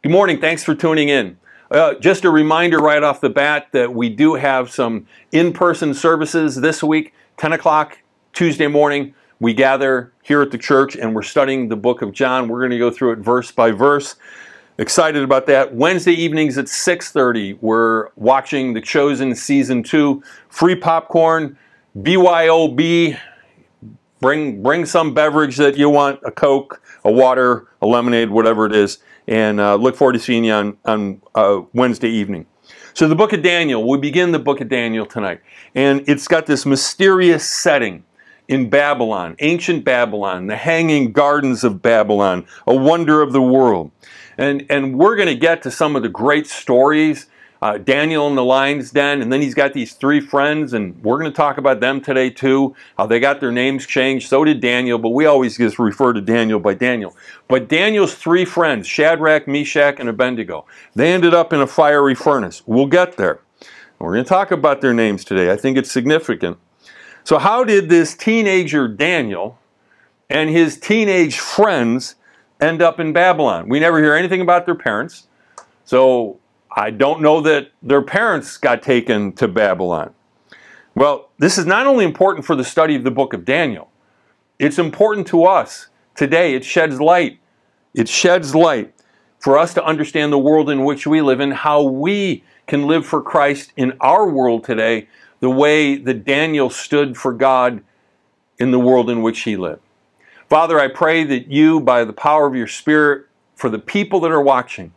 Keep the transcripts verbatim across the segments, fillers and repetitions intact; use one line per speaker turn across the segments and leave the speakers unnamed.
Good morning. Thanks for tuning in. Uh, just a reminder right off the bat that we do have some in-person services this week, ten o'clock Tuesday morning. We gather here at the church and we're studying the book of John. We're going to go through it verse by verse. Excited about that. Wednesday evenings at six thirty, we're watching The Chosen Season two. Free popcorn, B Y O B. Bring, bring some beverage that you want, a Coke, a water, a lemonade, whatever it is. And uh, look forward to seeing you on, on uh, Wednesday evening. So the book of Daniel, we begin the book of Daniel tonight. And it's got this mysterious setting in Babylon, ancient Babylon, the hanging gardens of Babylon, a wonder of the world. And, and we're going to get to some of the great stories, uh, Daniel in the lion's den, and then he's got these three friends, and we're going to talk about them today too, how they got their names changed. So did Daniel, but we always just refer to Daniel by Daniel. But Daniel's three friends, Shadrach, Meshach, and Abednego, they ended up in a fiery furnace. We'll get there. We're going to talk about their names today. I think it's significant. So how did this teenager Daniel and his teenage friends end up in Babylon? We never hear anything about their parents. So I don't know that their parents got taken to Babylon. Well, this is not only important for the study of the book of Daniel, it's important to us today. It sheds light. It sheds light for us to understand the world in which we live and how we can live for Christ in our world today, the way that Daniel stood for God in the world in which he lived. Father, I pray that you, by the power of your Spirit, for the people that are watching,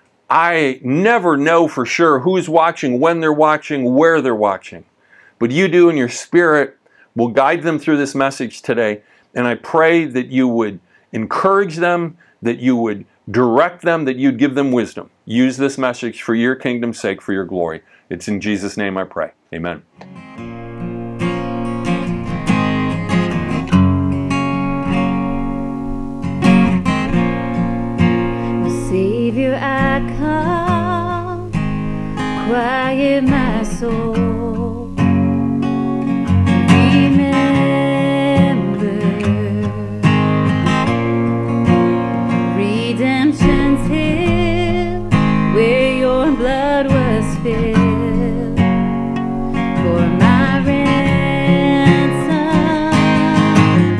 I never know for sure who's watching, when they're watching, where they're watching. But you do, and your Spirit will guide them through this message today. And I pray that you would encourage them, that you would direct them, that you'd give them wisdom. Use this message for your kingdom's sake, for your glory. It's in Jesus' name I pray. Amen.
Savior, I come, quiet my soul. Remember, redemption's hill, where your blood was spilled for my ransom.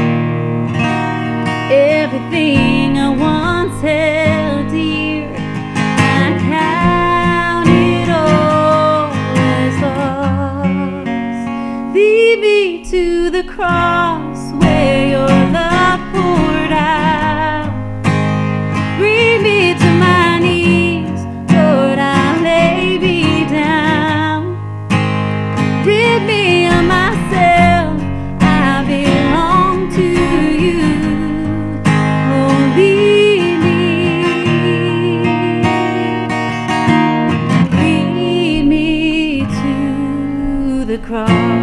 Everything I once held to the cross where your love poured out. Bring me to my knees, Lord, I lay me down. Rid me of myself, I belong to you. Oh, lead me, lead me to the cross.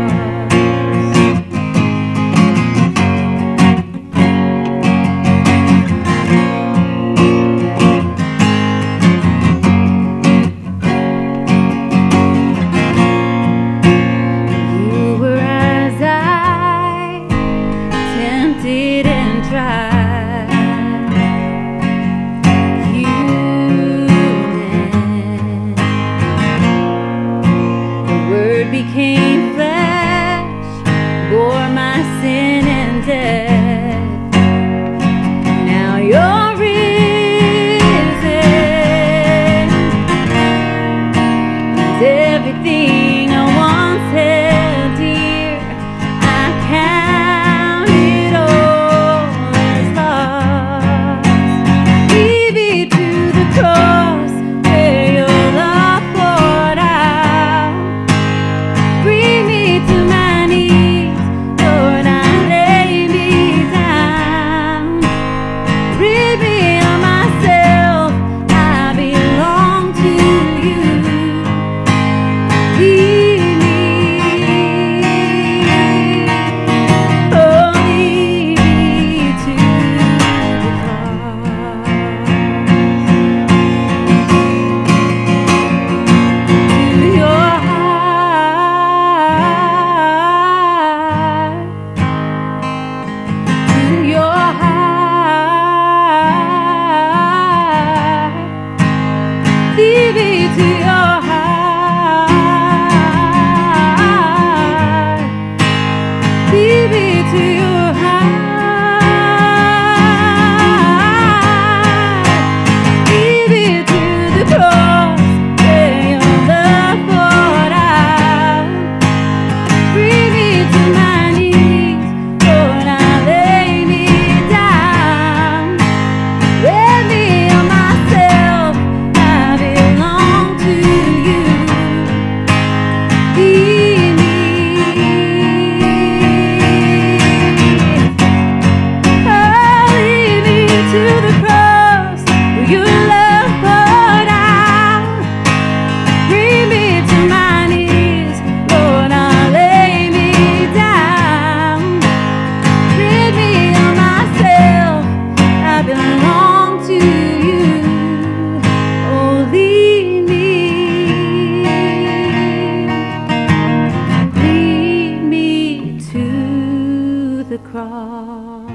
the cross.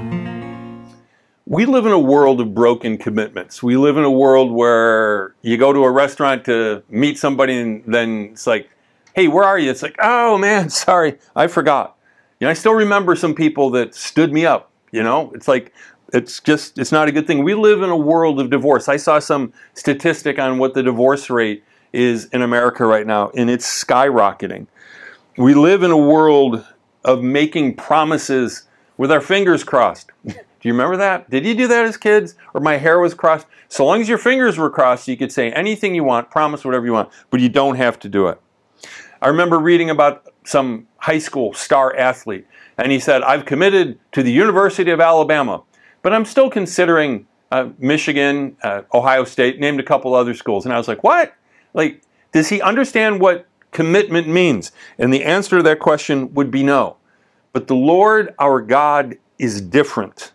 We live in a world of broken commitments. We live in a world where you go to a restaurant to meet somebody and then it's like, hey, where are you? It's like, oh man, sorry, I forgot. You know, I still remember some people that stood me up, you know? It's like, it's just, it's not a good thing. We live in a world of divorce. I saw some statistic on what the divorce rate is in America right now, and it's skyrocketing. We live in a world of making promises with our fingers crossed. Do you remember that? Did you do that as kids? Or my hair was crossed? So long as your fingers were crossed, you could say anything you want, promise whatever you want, but you don't have to do it. I remember reading about some high school star athlete, and he said, I've committed to the University of Alabama, but I'm still considering uh, Michigan, uh, Ohio State, named a couple other schools. And I was like, what? Like, does he understand what commitment means? And the answer to that question would be no. But the Lord, our God, is different.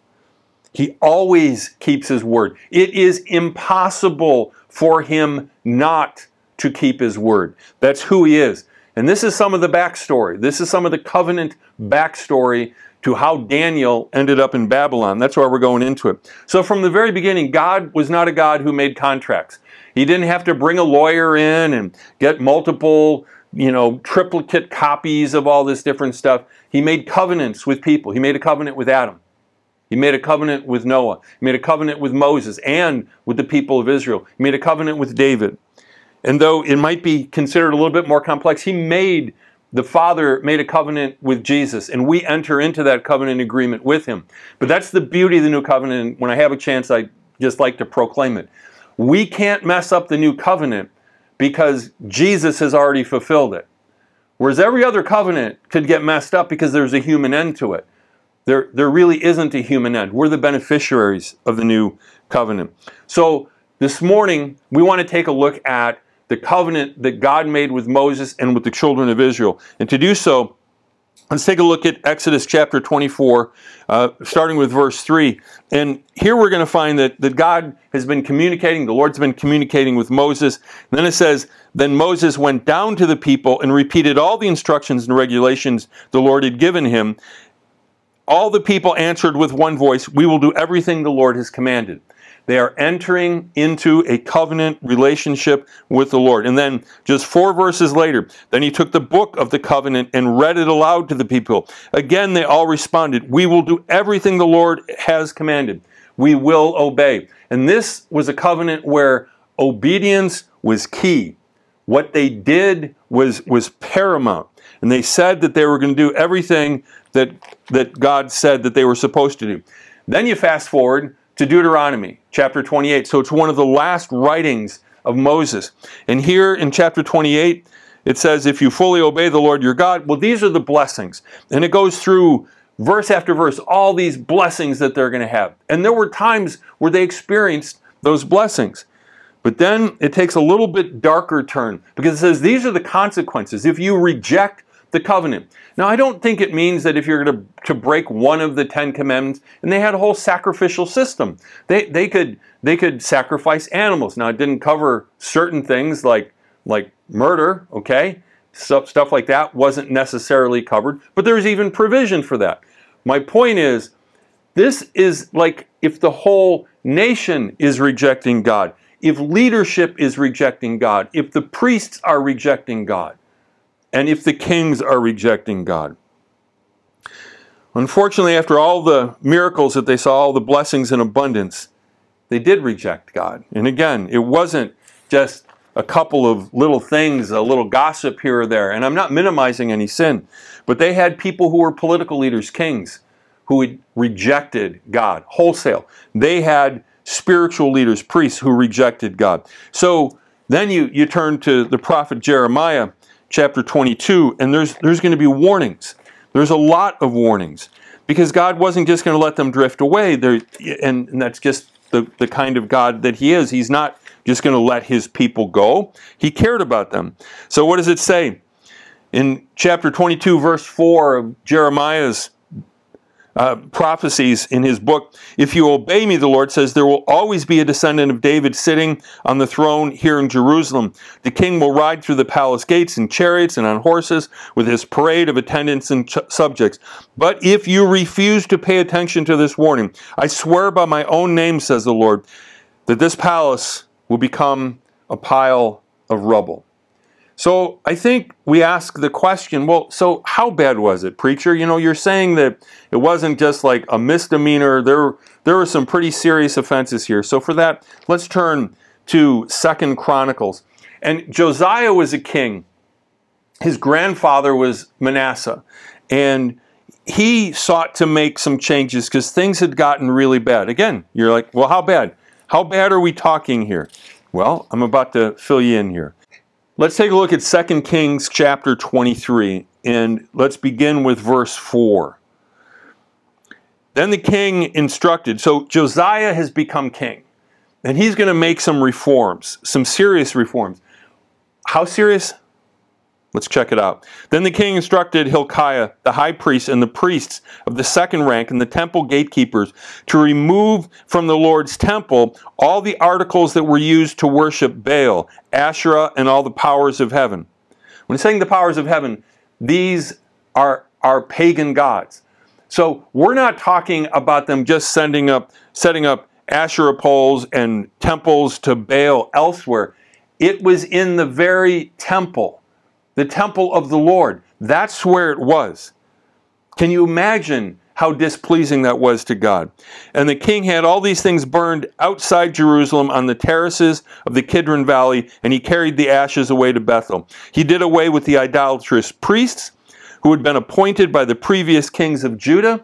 He always keeps his word. It is impossible for him not to keep his word. That's who he is. And this is some of the backstory. This is some of the covenant backstory to how Daniel ended up in Babylon. That's why we're going into it. So from the very beginning, God was not a God who made contracts. He didn't have to bring a lawyer in and get multiple, you know, triplicate copies of all this different stuff. He made covenants with people. He made a covenant with Adam. He made a covenant with Noah. He made a covenant with Moses and with the people of Israel. He made a covenant with David. And though it might be considered a little bit more complex, he made, the Father made a covenant with Jesus, and we enter into that covenant agreement with him. But that's the beauty of the new covenant, and when I have a chance, I just like to proclaim it. We can't mess up the new covenant because Jesus has already fulfilled it. Whereas every other covenant could get messed up because there's a human end to it. There, there really isn't a human end. We're the beneficiaries of the new covenant. So this morning, we want to take a look at the covenant that God made with Moses and with the children of Israel. And to do so, let's take a look at Exodus chapter twenty-four, uh, starting with verse three. And here we're going to find that, that God has been communicating, the Lord's been communicating with Moses. And then it says, then Moses went down to the people and repeated all the instructions and regulations the Lord had given him. All the people answered with one voice, we will do everything the Lord has commanded. They are entering into a covenant relationship with the Lord. And then just four verses later, then he took the book of the covenant and read it aloud to the people. Again, they all responded, we will do everything the Lord has commanded. We will obey. And this was a covenant where obedience was key. What they did was, was paramount. And they said that they were going to do everything that, that God said that they were supposed to do. Then you fast forward to Deuteronomy chapter twenty-eight. So it's one of the last writings of Moses. And here in chapter twenty-eight, it says, if you fully obey the Lord your God, well, these are the blessings. And it goes through verse after verse, all these blessings that they're going to have. And there were times where they experienced those blessings. But then it takes a little bit darker turn because it says these are the consequences if you reject the covenant. Now, I don't think it means that if you're going to, to break one of the Ten Commandments, and they had a whole sacrificial system. They, they, could, they could sacrifice animals. Now, it didn't cover certain things like, like murder, okay? Stuff, stuff like that wasn't necessarily covered, but there's even provision for that. My point is, this is like if the whole nation is rejecting God, if leadership is rejecting God, if the priests are rejecting God, and if the kings are rejecting God. Unfortunately, after all the miracles that they saw, all the blessings in abundance, they did reject God. And again, it wasn't just a couple of little things, a little gossip here or there. And I'm not minimizing any sin, but they had people who were political leaders, kings, who had rejected God wholesale. They had spiritual leaders, priests, who rejected God. So then you, you turn to the prophet Jeremiah, chapter twenty-two, and there's there's going to be warnings. There's a lot of warnings because God wasn't just going to let them drift away. There, and, and that's just the, the kind of God that he is. He's not just going to let his people go. He cared about them. So what does it say? In chapter twenty-two, verse four of Jeremiah's uh, prophecies in his book. If you obey me, the Lord says, there will always be a descendant of David sitting on the throne here in Jerusalem. The king will ride through the palace gates in chariots and on horses with his parade of attendants and ch- subjects. But if you refuse to pay attention to this warning, I swear by my own name, says the Lord, that this palace will become a pile of rubble. So I think we ask the question, well, so how bad was it, preacher? You know, you're saying that it wasn't just like a misdemeanor. There, there were some pretty serious offenses here. So for that, let's turn to Second Chronicles. And Josiah was a king. His grandfather was Manasseh. And he sought to make some changes because things had gotten really bad. Again, you're like, well, how bad? How bad are we talking here? Well, I'm about to fill you in here. Let's take a look at Second Kings chapter twenty-three, and let's begin with verse four. Then the king instructed, so Josiah has become king, and he's going to make some reforms, some serious reforms. How serious? Let's check it out. Then the king instructed Hilkiah, the high priest, and the priests of the second rank and the temple gatekeepers to remove from the Lord's temple all the articles that were used to worship Baal, Asherah, and all the powers of heaven. When saying the powers of heaven, these are, are pagan gods. So we're not talking about them just sending up, setting up Asherah poles and temples to Baal elsewhere. It was in the very temple. The temple of the Lord. That's where it was. Can you imagine how displeasing that was to God? And the king had all these things burned outside Jerusalem on the terraces of the Kidron Valley, and he carried the ashes away to Bethel. He did away with the idolatrous priests who had been appointed by the previous kings of Judah,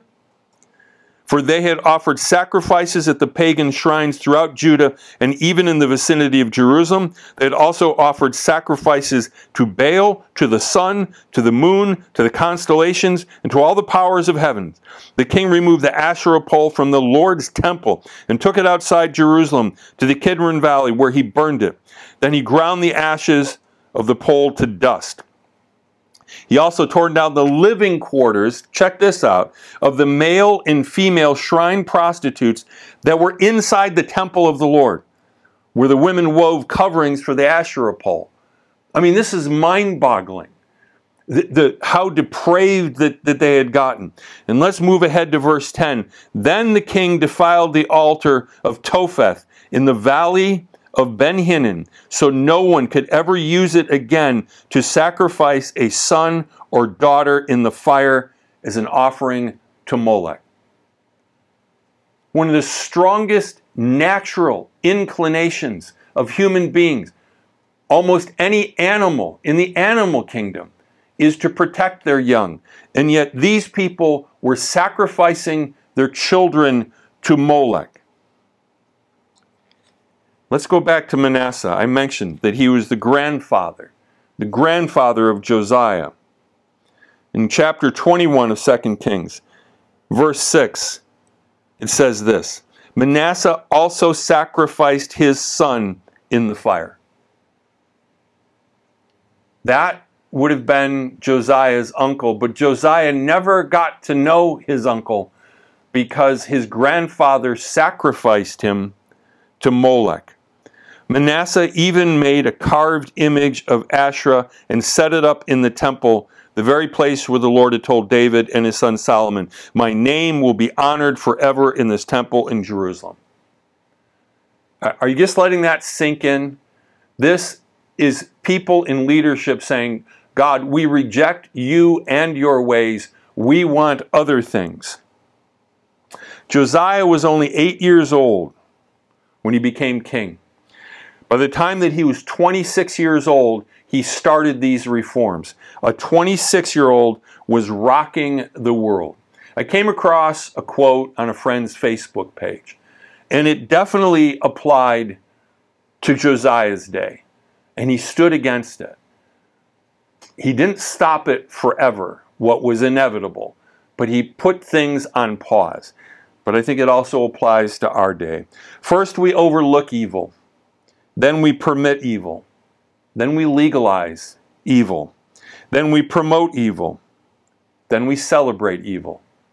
for they had offered sacrifices at the pagan shrines throughout Judah and even in the vicinity of Jerusalem. They had also offered sacrifices to Baal, to the sun, to the moon, to the constellations, and to all the powers of heaven. The king removed the Asherah pole from the Lord's temple and took it outside Jerusalem to the Kidron Valley, where he burned it. Then he ground the ashes of the pole to dust. He also tore down the living quarters, check this out, of the male and female shrine prostitutes that were inside the temple of the Lord, where the women wove coverings for the Asherah pole. I mean, this is mind-boggling, the, the, how depraved that, that they had gotten. And let's move ahead to verse ten. Then the king defiled the altar of Topheth in the valley of Ben Hinnom, so no one could ever use it again to sacrifice a son or daughter in the fire as an offering to Molech. One of the strongest natural inclinations of human beings, almost any animal in the animal kingdom, is to protect their young. And yet these people were sacrificing their children to Molech. Let's go back to Manasseh. I mentioned that he was the grandfather, the grandfather of Josiah. In chapter twenty-one of Second Kings, verse six, it says this, Manasseh also sacrificed his son in the fire. That would have been Josiah's uncle, but Josiah never got to know his uncle because his grandfather sacrificed him to Molech. Manasseh even made a carved image of Asherah and set it up in the temple, the very place where the Lord had told David and his son Solomon, my name will be honored forever in this temple in Jerusalem. Are you just letting that sink in? This is people in leadership saying, God, we reject you and your ways. We want other things. Josiah was only eight years old when he became king. By the time that he was twenty-six years old, he started these reforms. A twenty-six-year-old was rocking the world. I came across a quote on a friend's Facebook page, and it definitely applied to Josiah's day, and he stood against it. He didn't stop it forever, what was inevitable, but he put things on pause. But I think it also applies to our day. First, we overlook evil. Then we permit evil. Then we legalize evil. Then we promote evil. Then we celebrate evil.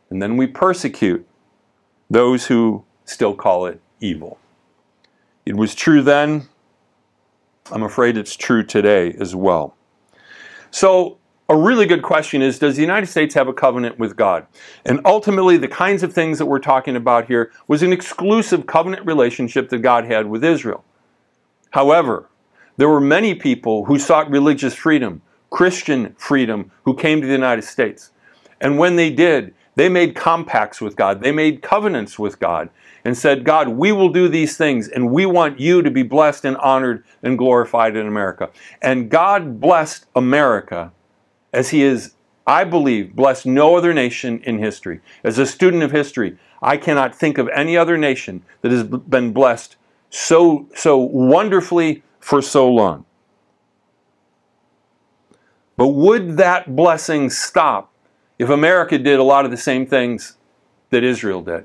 and then we persecute those who still call it evil. It was true then. I'm afraid it's true today as well. So a really good question is, does the United States have a covenant with God? And ultimately, the kinds of things that we're talking about here was an exclusive covenant relationship that God had with Israel. However, there were many people who sought religious freedom, Christian freedom, who came to the United States. And when they did, they made compacts with God. They made covenants with God and said, God, we will do these things, and we want you to be blessed and honored and glorified in America. And God blessed America as he is, I believe, blessed no other nation in history. As a student of history, I cannot think of any other nation that has been blessed so, so wonderfully for so long. But would that blessing stop if America did a lot of the same things that Israel did?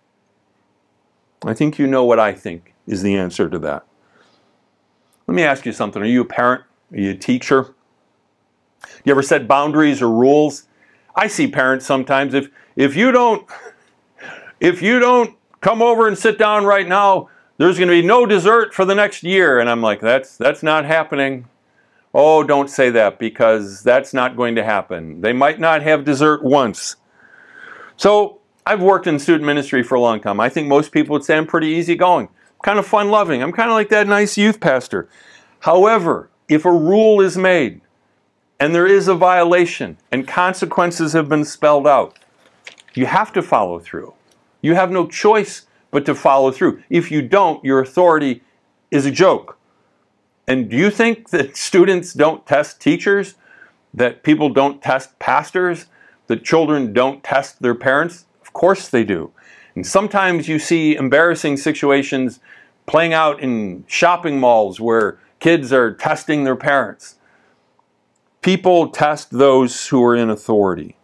I think you know what I think is the answer to that. Let me ask you something. Are you a parent? Are you a teacher? You ever set boundaries or rules? I see parents sometimes, if if you don't if you don't come over and sit down right now, there's going to be no dessert for the next year. And I'm like, that's that's not happening. Oh, don't say that, because that's not going to happen. They might not have dessert once. So I've worked in student ministry for a long time. I think most people would say I'm pretty easygoing, kind of fun-loving. I'm kind of like that nice youth pastor. However, if a rule is made and there is a violation and consequences have been spelled out, you have to follow through. You have no choice but to follow through. If you don't, your authority is a joke. And do you think that students don't test teachers? That people don't test pastors? That children don't test their parents? Of course they do. And sometimes you see embarrassing situations playing out in shopping malls where kids are testing their parents. People test those who are in authority.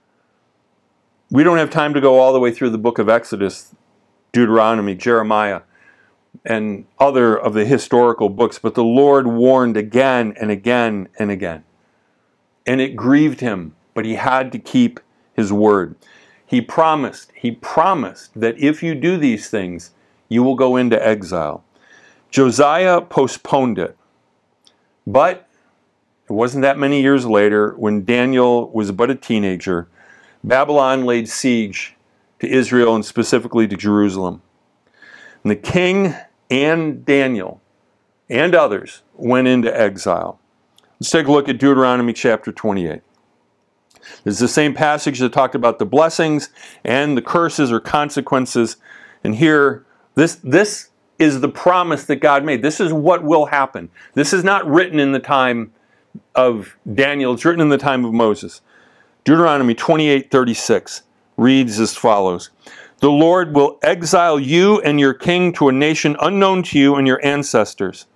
We don't have time to go all the way through the book of Exodus, Deuteronomy, Jeremiah, and other of the historical books, but the Lord warned again and again and again. And it grieved him, but he had to keep his word. He promised, he promised that if you do these things, you will go into exile. Josiah postponed it. But it wasn't that many years later, when Daniel was but a teenager, Babylon laid siege to Israel and specifically to Jerusalem. And the king and Daniel and others went into exile. Let's take a look at Deuteronomy chapter twenty-eight. This is the same passage that talked about the blessings and the curses or consequences. And here, this, this is the promise that God made. This is what will happen. This is not written in the time of Daniel. It's written in the time of Moses. Deuteronomy twenty-eight thirty-six reads as follows. The Lord will exile you and your king to a nation unknown to you and your ancestors.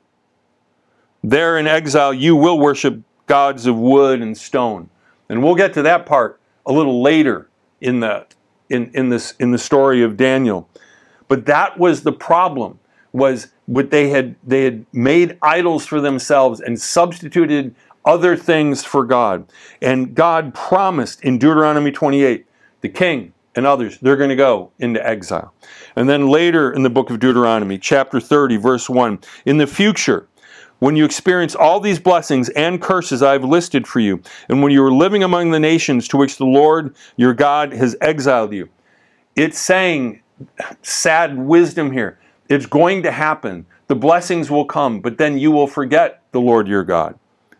There in exile you will worship gods of wood and stone. And we'll get to that part a little later in the in, in this in the story of Daniel. But that was the problem, was what they had they had made idols for themselves and substituted other things for God. And God promised in Deuteronomy twenty-eight, the king and others, they're going to go into exile. And then later in the book of Deuteronomy, chapter thirty, verse one, in the future, when you experience all these blessings and curses I've listed for you, and when you are living among the nations to which the Lord your God has exiled you, it's saying sad wisdom here. It's going to happen. The blessings will come, but then you will forget the Lord your God.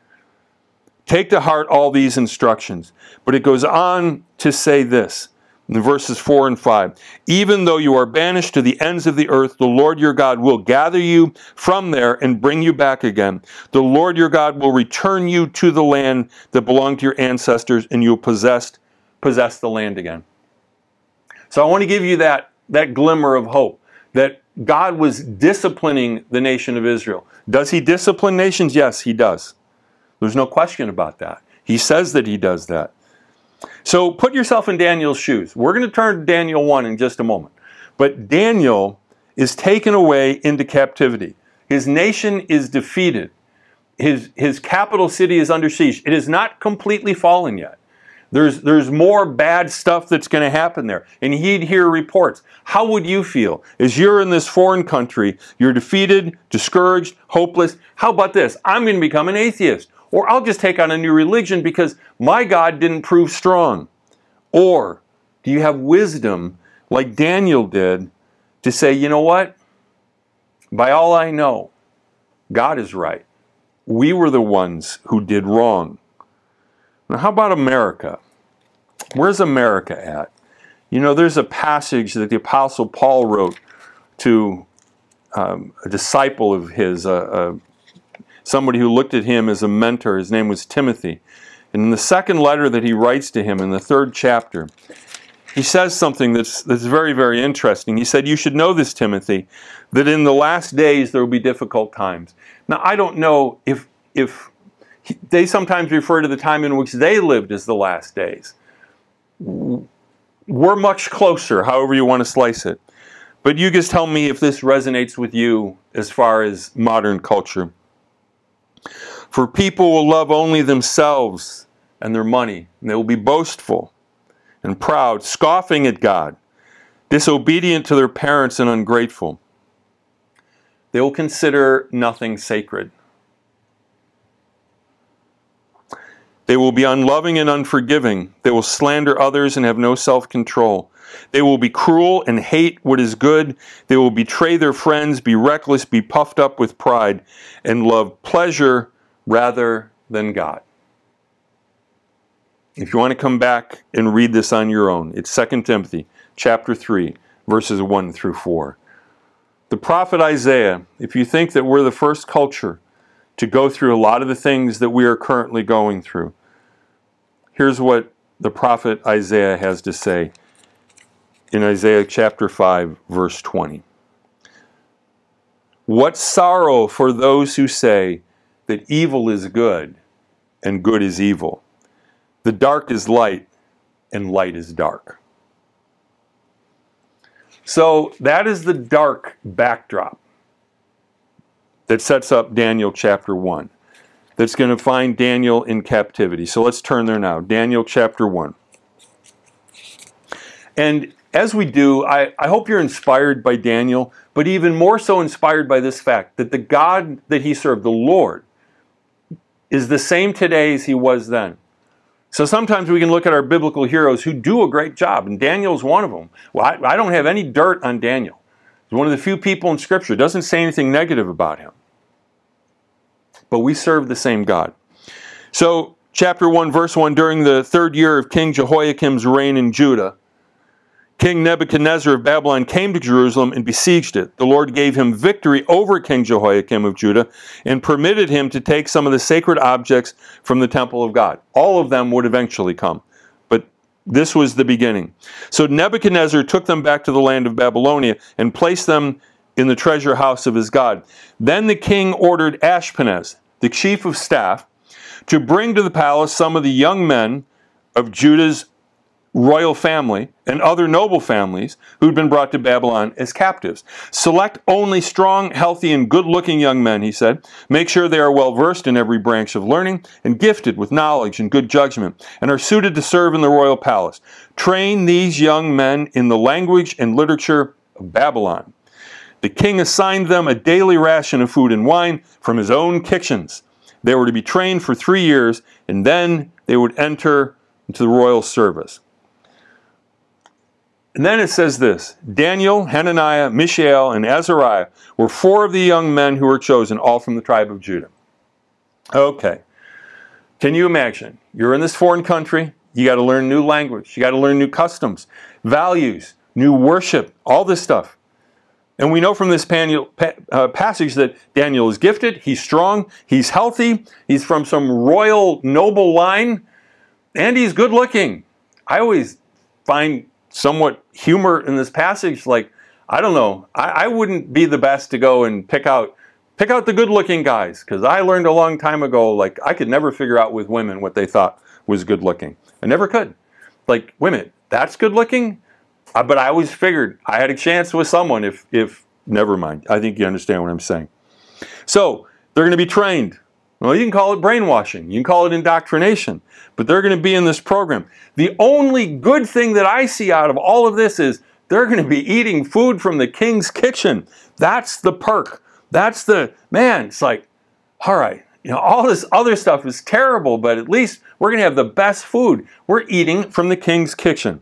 Take to heart all these instructions. But it goes on to say this in verses four and five. Even though you are banished to the ends of the earth, the Lord your God will gather you from there and bring you back again. The Lord your God will return you to the land that belonged to your ancestors, and you'll possess, possess the land again. So I want to give you that, that glimmer of hope that God was disciplining the nation of Israel. Does he discipline nations? Yes, he does. There's no question about that. He says that he does that. So put yourself in Daniel's shoes. We're going to turn to Daniel one in just a moment. But Daniel is taken away into captivity. His nation is defeated. His, his capital city is under siege. It is not completely fallen yet. There's, there's more bad stuff that's going to happen there. And he'd hear reports. How would you feel as you're in this foreign country, you're defeated, discouraged, hopeless? How about this? I'm going to become an atheist. Or I'll just take on a new religion because my God didn't prove strong. Or do you have wisdom like Daniel did to say, you know what? By all I know, God is right. We were the ones who did wrong. Now, how about America? Where's America at? You know, there's a passage that the Apostle Paul wrote to um, a disciple of his, uh, uh, somebody who looked at him as a mentor. His name was Timothy. And in the second letter that he writes to him in the third chapter, he says something that's, that's very, very interesting. He said, you should know this, Timothy, that in the last days there will be difficult times. Now, I don't know if, if they sometimes refer to the time in which they lived as the last days. We're much closer, however you want to slice it. But you just tell me if this resonates with you as far as modern culture. For people will love only themselves and their money, and they will be boastful and proud, scoffing at God, disobedient to their parents and ungrateful. They will consider nothing sacred. They will be unloving and unforgiving. They will slander others and have no self-control. They will be cruel and hate what is good. They will betray their friends, be reckless, be puffed up with pride, and love pleasure rather than God. If you want to come back and read this on your own, it's Second Timothy chapter three, verses one through four. The prophet Isaiah, if you think that we're the first culture to go through a lot of the things that we are currently going through, here's what the prophet Isaiah has to say in Isaiah chapter five, verse twenty. What sorrow for those who say that evil is good and good is evil. The dark is light and light is dark. So that is the dark backdrop that sets up Daniel chapter one. That's going to find Daniel in captivity. So let's turn there now. Daniel chapter one. And as we do, I, I hope you're inspired by Daniel, but even more so inspired by this fact that the God that he served, the Lord, is the same today as he was then. So sometimes we can look at our biblical heroes who do a great job, and Daniel's one of them. Well, I, I don't have any dirt on Daniel. He's one of the few people in Scripture. It doesn't say anything negative about him. But we serve the same God. So, chapter one, verse one, during the third year of King Jehoiakim's reign in Judah, King Nebuchadnezzar of Babylon came to Jerusalem and besieged it. The Lord gave him victory over King Jehoiakim of Judah and permitted him to take some of the sacred objects from the temple of God. All of them would eventually come, but this was the beginning. So Nebuchadnezzar took them back to the land of Babylonia and placed them in the treasure house of his God. Then the king ordered Ashpenaz, the chief of staff, to bring to the palace some of the young men of Judah's royal family and other noble families who'd been brought to Babylon as captives. Select only strong, healthy, and good-looking young men, he said. Make sure they are well-versed in every branch of learning and gifted with knowledge and good judgment and are suited to serve in the royal palace. Train these young men in the language and literature of Babylon. The king assigned them a daily ration of food and wine from his own kitchens. They were to be trained for three years, and then they would enter into the royal service. And then it says this, Daniel, Hananiah, Mishael, and Azariah were four of the young men who were chosen, all from the tribe of Judah. Okay. Can you imagine? You're in this foreign country. You got to learn new language. You got to learn new customs, values, new worship, all this stuff. And we know from this pan, uh, passage that Daniel is gifted, he's strong, he's healthy, he's from some royal noble line, and he's good looking. I always find somewhat humor in this passage. Like, I don't know, I, I wouldn't be the best to go and pick out pick out the good-looking guys, because I learned a long time ago, like, I could never figure out with women what they thought was good-looking. I never could. Like, women, that's good-looking? Uh, but I always figured I had a chance with someone if, if, never mind. I think you understand what I'm saying. So, they're going to be trained Well, you can call it brainwashing. You can call it indoctrination. But they're going to be in this program. The only good thing that I see out of all of this is they're going to be eating food from the king's kitchen. That's the perk. That's the, man, it's like, all right, you know, all this other stuff is terrible, but at least we're going to have the best food. We're eating from the king's kitchen.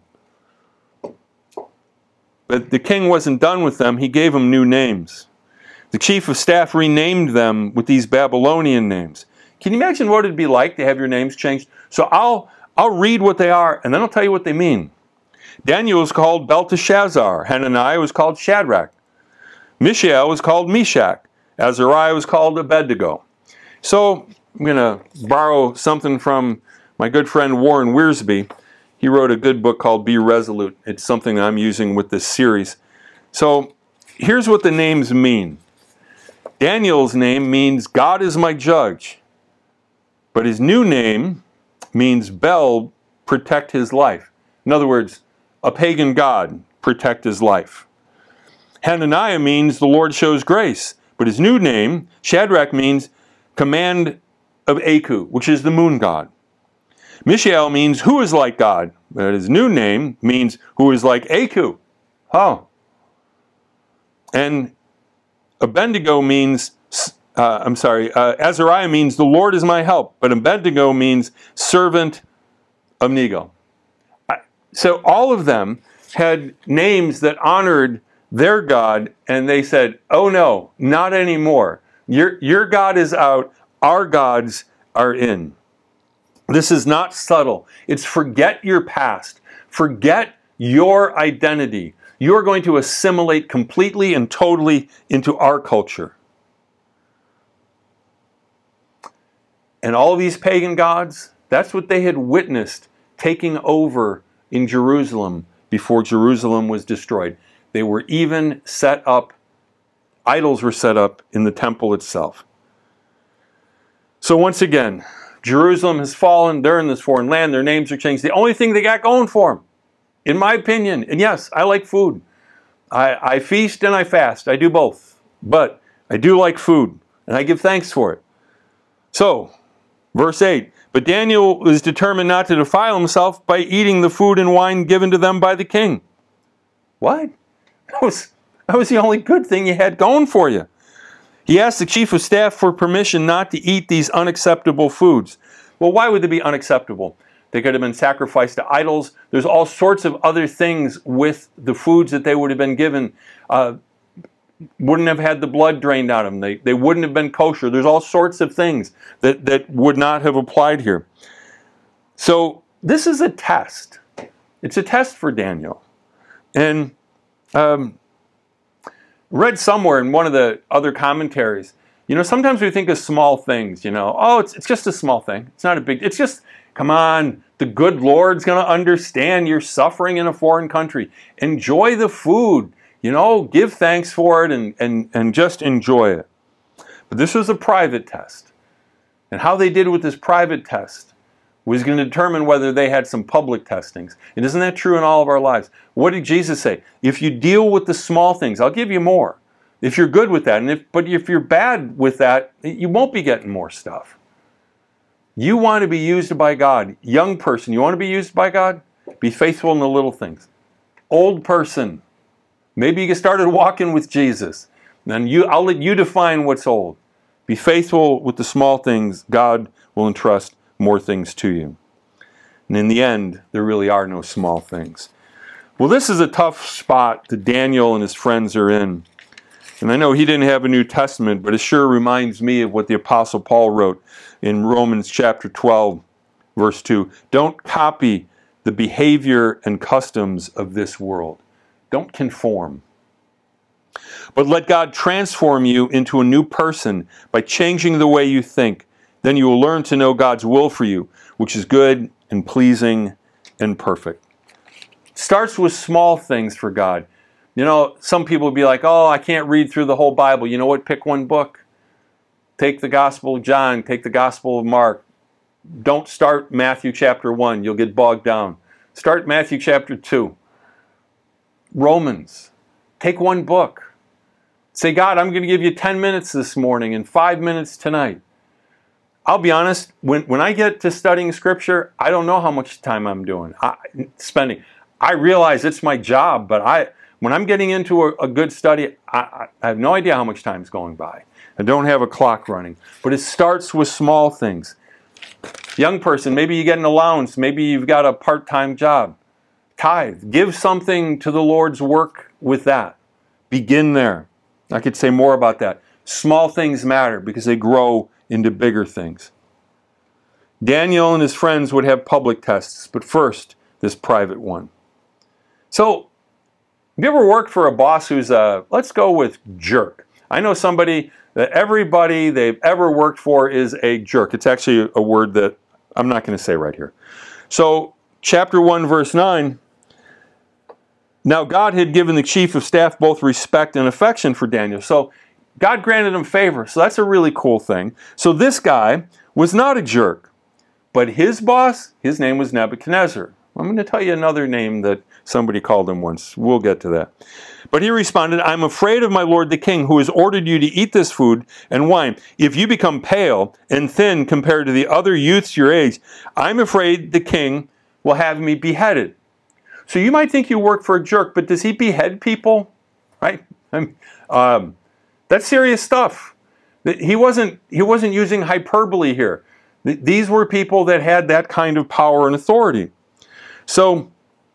But the king wasn't done with them. He gave them new names. The chief of staff renamed them with these Babylonian names. Can you imagine what it'd be like to have your names changed? So I'll, I'll read what they are, and then I'll tell you what they mean. Daniel was called Belteshazzar. Hananiah was called Shadrach. Mishael was called Meshach. Azariah was called Abednego. So I'm going to borrow something from my good friend Warren Wiersbe. He wrote a good book called Be Resolute. It's something I'm using with this series. So here's what the names mean. Daniel's name means God is my judge. But his new name means Bel, protect his life. In other words, a pagan god, protect his life. Hananiah means the Lord shows grace. But his new name, Shadrach, means command of Aku, which is the moon god. Mishael means who is like God. But his new name means who is like Aku. Oh. And Abednego means, uh, I'm sorry, uh, Azariah means the Lord is my help. But Abednego means servant of Nego. So all of them had names that honored their God, and they said, oh no, not anymore. Your, your God is out, our gods are in. This is not subtle. It's forget your past. Forget your identity. You're going to assimilate completely and totally into our culture. And all these pagan gods, that's what they had witnessed taking over in Jerusalem before Jerusalem was destroyed. They were even set up, idols were set up in the temple itself. So once again, Jerusalem has fallen, they're in this foreign land, their names are changed. The only thing they got going for them, in my opinion, and yes, I like food. I, I feast and I fast, I do both. But I do like food, and I give thanks for it. So, verse eight, but Daniel was determined not to defile himself by eating the food and wine given to them by the king. What? That was, that was the only good thing you had going for you. He asked the chief of staff for permission not to eat these unacceptable foods. Well, why would they be unacceptable? They could have been sacrificed to idols. There's all sorts of other things with the foods that they would have been given. Uh, wouldn't have had the blood drained out of them. They, they wouldn't have been kosher. There's all sorts of things that, that would not have applied here. So this is a test. It's a test for Daniel. And um, read somewhere in one of the other commentaries, you know, sometimes we think of small things, you know, oh, it's, it's just a small thing. It's not a big, it's just, come on, the good Lord's going to understand you're suffering in a foreign country. Enjoy the food, you know, give thanks for it and, and, and just enjoy it. But this was a private test. And how they did with this private test was going to determine whether they had some public testings. And isn't that true in all of our lives? What did Jesus say? If you deal with the small things, I'll give you more. If you're good with that. And if, but if you're bad with that, you won't be getting more stuff. You want to be used by God. Young person, you want to be used by God? Be faithful in the little things. Old person, maybe you started walking with Jesus. Then you, I'll let you define what's old. Be faithful with the small things. God will entrust more things to you. And in the end, there really are no small things. Well, this is a tough spot that Daniel and his friends are in. And I know he didn't have a New Testament, but it sure reminds me of what the Apostle Paul wrote in Romans chapter twelve, verse two. Don't copy the behavior and customs of this world. Don't conform. But let God transform you into a new person by changing the way you think. Then you will learn to know God's will for you, which is good and pleasing and perfect. It starts with small things for God. You know, some people will be like, oh, I can't read through the whole Bible. You know what? Pick one book. Take the Gospel of John. Take the Gospel of Mark. Don't start Matthew chapter one. You'll get bogged down. Start Matthew chapter two. Romans. Take one book. Say, God, I'm going to give you ten minutes this morning and five minutes tonight. I'll be honest, when, when I get to studying Scripture, I don't know how much time I'm doing, I, spending. I realize it's my job, but I when I'm getting into a, a good study, I, I have no idea how much time is going by. I don't have a clock running. But it starts with small things. Young person, maybe you get an allowance, maybe you've got a part-time job. Tithe. Give something to the Lord's work with that. Begin there. I could say more about that. Small things matter because they grow into bigger things. Daniel and his friends would have public tests, but first, this private one. So, have you ever worked for a boss who's a, let's go with jerk? I know somebody that everybody they've ever worked for is a jerk. It's actually a word that I'm not going to say right here. So, chapter one, verse nine, now God had given the chief of staff both respect and affection for Daniel. So, God granted him favor. So, that's a really cool thing. So, this guy was not a jerk. But his boss, his name was Nebuchadnezzar. I'm going to tell you another name that somebody called him once. We'll get to that. But he responded, I'm afraid of my lord the king, who has ordered you to eat this food and wine. If you become pale and thin compared to the other youths your age, I'm afraid the king will have me beheaded. So you might think you work for a jerk, but does he behead people? Right? Um, that's serious stuff. He wasn't, he wasn't using hyperbole here. These were people that had that kind of power and authority. So,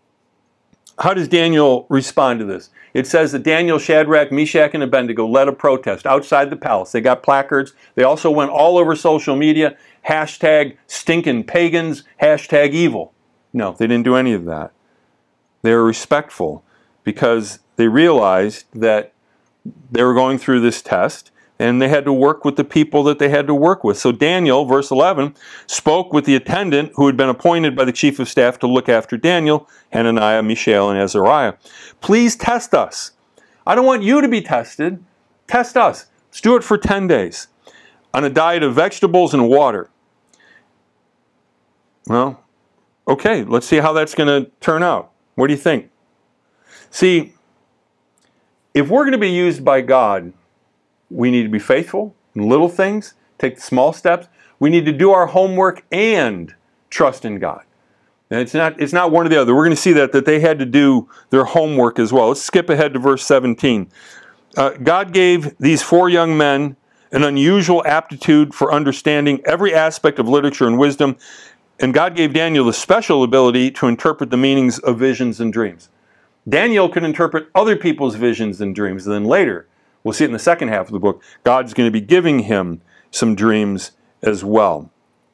how does Daniel respond to this? It says that Daniel, Shadrach, Meshach, and Abednego led a protest outside the palace. They got placards. They also went all over social media. Hashtag stinking pagans. Hashtag evil. No, they didn't do any of that. They were respectful because they realized that they were going through this test and they had to work with the people that they had to work with. So Daniel, verse eleven, spoke with the attendant who had been appointed by the chief of staff to look after Daniel, Hananiah, Mishael, and Azariah. Please test us. I don't want you to be tested. Test us. Let's do it for ten days on a diet of vegetables and water. Well, okay, let's see how that's going to turn out. What do you think? See, if we're going to be used by God, we need to be faithful in little things, take the small steps. We need to do our homework and trust in God. And it's not, it's not one or the other. We're going to see that, that they had to do their homework as well. Let's skip ahead to verse seventeen. Uh, God gave these four young men an unusual aptitude for understanding every aspect of literature and wisdom. And God gave Daniel the special ability to interpret the meanings of visions and dreams. Daniel could interpret other people's visions and dreams. And then later, we'll see it in the second half of the book, God's going to be giving him some dreams as well.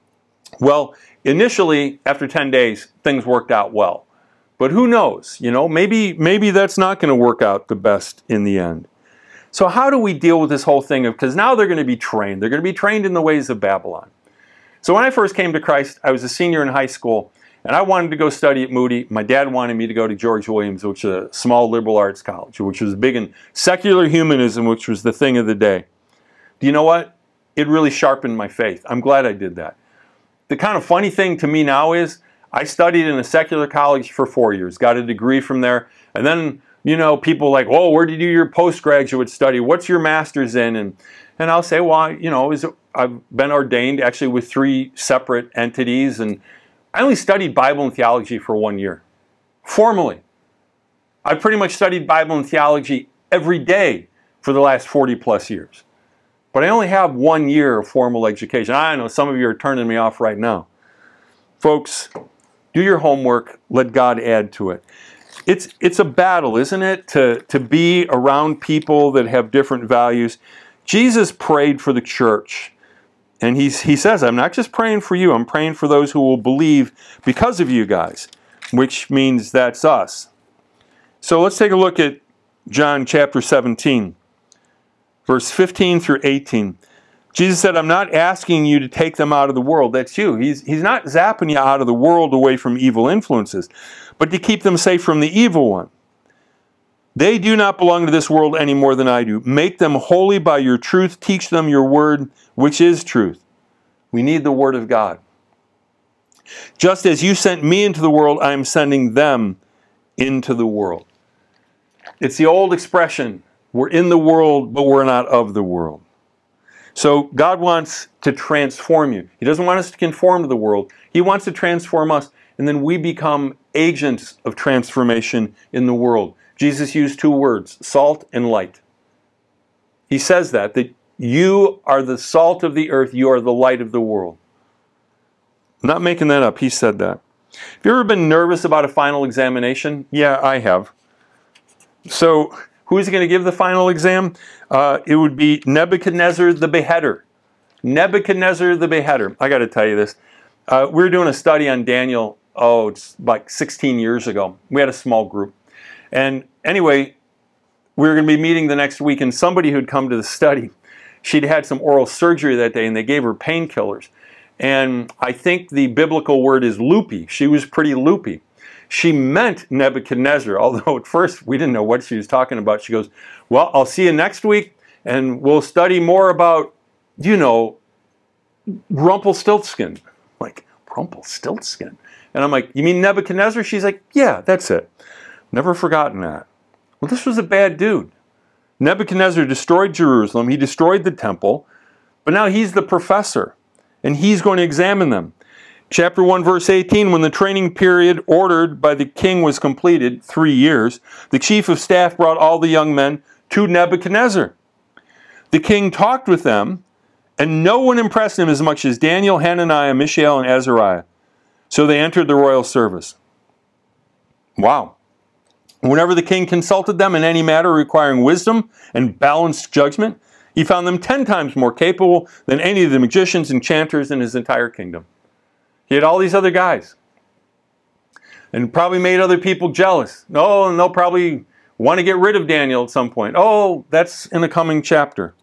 Well, initially, after ten days, things worked out well. But who knows? You know, maybe, maybe that's not going to work out the best in the end. So how do we deal with this whole thing of, because now they're going to be trained. They're going to be trained in the ways of Babylon. So when I first came to Christ, I was a senior in high school, and I wanted to go study at Moody. My dad wanted me to go to George Williams, which is a small liberal arts college, which was big in secular humanism, which was the thing of the day. Do you know what? It really sharpened my faith. I'm glad I did that. The kind of funny thing to me now is I studied in a secular college for four years, got a degree from there, and then, you know, people like, "Whoa, where did you do your postgraduate study? What's your master's in?" And and I'll say, well, you know, is I've been ordained actually with three separate entities, and I only studied Bible and theology for one year, formally. I've pretty much studied Bible and theology every day for the last forty plus years. But I only have one year of formal education. I know some of you are turning me off right now. Folks, do your homework. Let God add to it. It's, it's a battle, isn't it, to, to be around people that have different values. Jesus prayed for the church. And he's, he says, I'm not just praying for you, I'm praying for those who will believe because of you guys, which means that's us. So let's take a look at John chapter seventeen, verse fifteen through eighteen. Jesus said, I'm not asking you to take them out of the world. That's you. He's, he's not zapping you out of the world away from evil influences, but to keep them safe from the evil one. They do not belong to this world any more than I do. Make them holy by your truth. Teach them your word, which is truth. We need the word of God. Just as you sent me into the world, I am sending them into the world. It's the old expression, we're in the world, but we're not of the world. So God wants to transform you. He doesn't want us to conform to the world. He wants to transform us, and then we become agents of transformation in the world. Jesus used two words, salt and light. He says that, that you are the salt of the earth, you are the light of the world. I'm not making that up, he said that. Have you ever been nervous about a final examination? Yeah, I have. So, who's going to give the final exam? Uh, it would be Nebuchadnezzar the beheader. Nebuchadnezzar the beheader. I got to tell you this. Uh, we were doing a study on Daniel, oh, it's like sixteen years ago. We had a small group. And anyway, we were going to be meeting the next week, and somebody who'd come to the study, she'd had some oral surgery that day, and they gave her painkillers. And I think the biblical word is loopy. She was pretty loopy. She meant Nebuchadnezzar, although at first we didn't know what she was talking about. She goes, well, I'll see you next week, and we'll study more about, you know, Rumpelstiltskin. I'm like, Rumpelstiltskin? And I'm like, you mean Nebuchadnezzar? She's like, yeah, that's it. Never forgotten that. Well, this was a bad dude. Nebuchadnezzar destroyed Jerusalem. He destroyed the temple. But now he's the professor, and he's going to examine them. Chapter one, verse eighteen, when the training period ordered by the king was completed, three years, the chief of staff brought all the young men to Nebuchadnezzar. The king talked with them, and no one impressed him as much as Daniel, Hananiah, Mishael, and Azariah. So they entered the royal service. Wow. Whenever the king consulted them in any matter requiring wisdom and balanced judgment, he found them ten times more capable than any of the magicians and enchanters in his entire kingdom. He had all these other guys. And probably made other people jealous. Oh, and they'll probably want to get rid of Daniel at some point. Oh, that's in the coming chapter.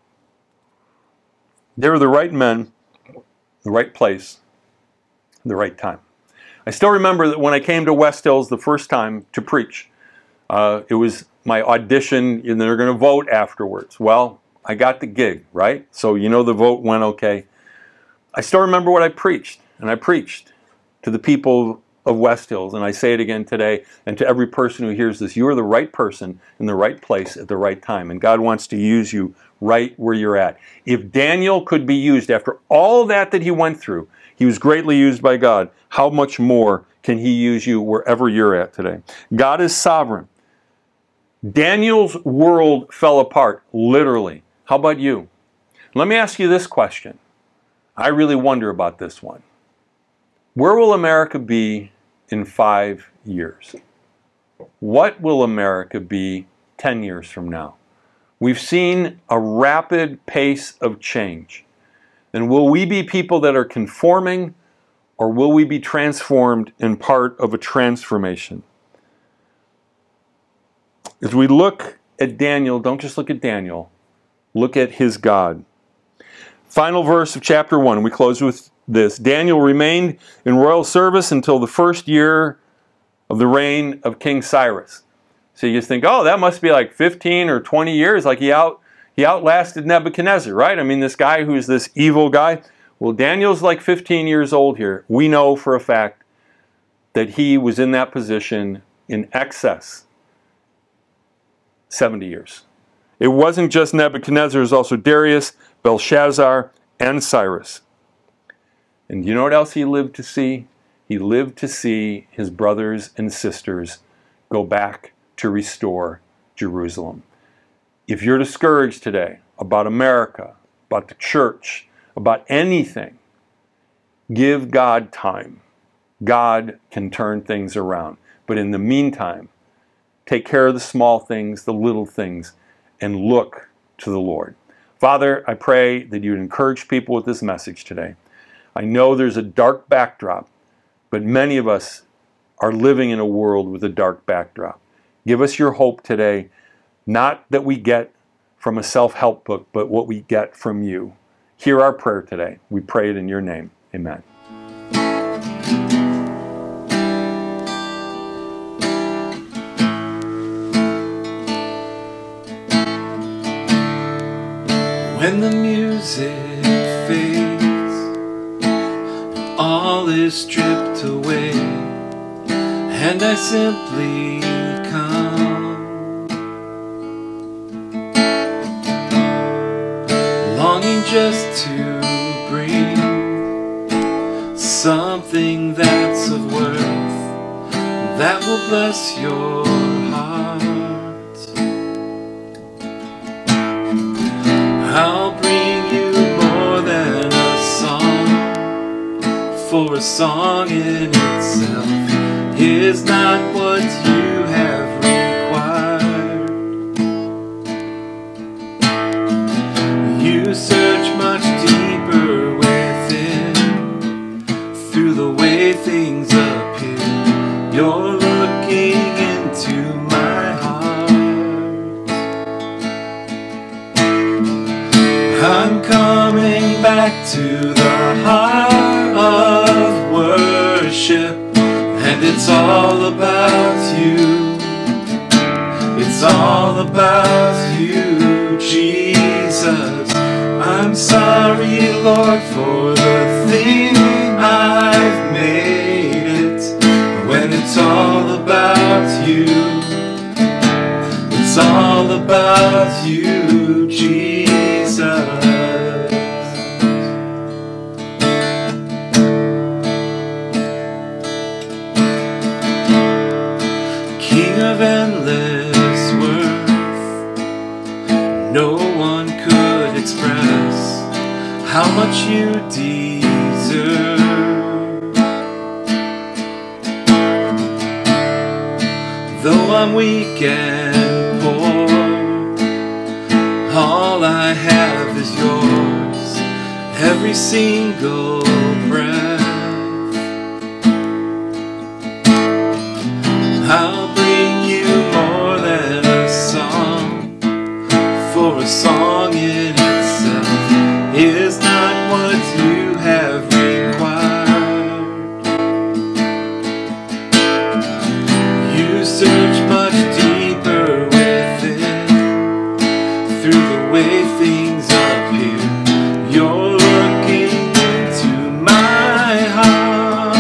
They were the right men, the right place, the right time. I still remember that when I came to West Hills the first time to preach, uh, it was my audition, and they're going to vote afterwards. Well, I got the gig, right? So you know the vote went okay. I still remember what I preached. And I preached to the people of West Hills, and I say it again today, and to every person who hears this, you are the right person in the right place at the right time, and God wants to use you right where you're at. If Daniel could be used after all that that he went through, he was greatly used by God, how much more can he use you wherever you're at today? God is sovereign. Daniel's world fell apart, literally. How about you? Let me ask you this question. I really wonder about this one. Where will America be in five years? What will America be ten years from now? We've seen a rapid pace of change. And will we be people that are conforming, or will we be transformed in part of a transformation? As we look at Daniel, don't just look at Daniel, look at his God. Final verse of chapter one, we close with this. Daniel remained in royal service until the first year of the reign of King Cyrus. So you just think, oh, that must be like fifteen or twenty years, like he out he outlasted Nebuchadnezzar, right? I mean, this guy who's this evil guy. Well, Daniel's like fifteen years old here. We know for a fact that he was in that position in excess seventy years. It wasn't just Nebuchadnezzar, it was also Darius, Belshazzar, and Cyrus. And you know what else he lived to see? He lived to see his brothers and sisters go back to restore Jerusalem. If you're discouraged today about America, about the church, about anything, give God time. God can turn things around. But in the meantime, take care of the small things, the little things, and look to the Lord. Father, I pray that you would encourage people with this message today. I know there's a dark backdrop, but many of us are living in a world with a dark backdrop. Give us your hope today, not that we get from a self-help book, but what we get from you. Hear our prayer today. We pray it in your name. Amen.
When the music fades and all is stripped away, and I simply come, longing just will bless your heart. I'll bring you more than a song, for a song in itself is not what you have required. You search much deeper within, through the way things appear. You're looking into my heart. I'm coming back to the heart of worship, and it's all about you. It's all about you, Jesus. I'm sorry, Lord, for the thing I've made it. When it's all about you, it's all about you, Jesus. King of endless worth, no one could express how much you deserve. Though I'm weak and poor, all I have is yours, every single breath. I'll bring you more than a song, for a song in itself is not what you have required. You search much deeper within, through the way things appear. You're looking into my heart.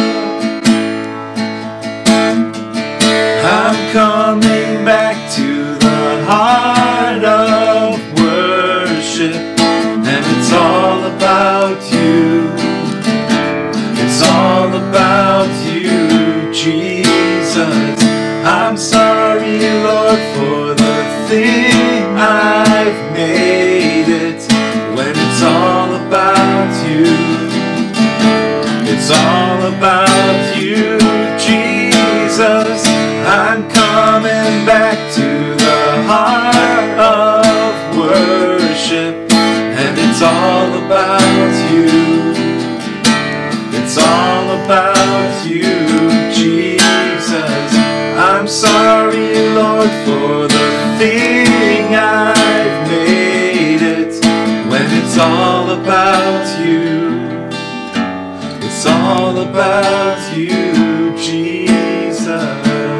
I'm coming back to the heart of worship, and it's all about you. It's all about you, Jesus. I'm sorry, Lord, for the thing I've made it. When it's all about you, it's all about you, Jesus. I'm coming back to the heart of worship, and it's all about you. It's all about you, Jesus. I'm sorry, Lord, for the thing I've made it. When it's all about you, it's all about you, Jesus.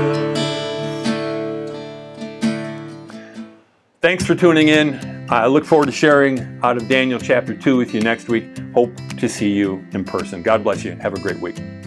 Thanks for tuning in. I look forward to sharing out of Daniel chapter two with you next week. Hope to see you in person. God bless you. Have a great week.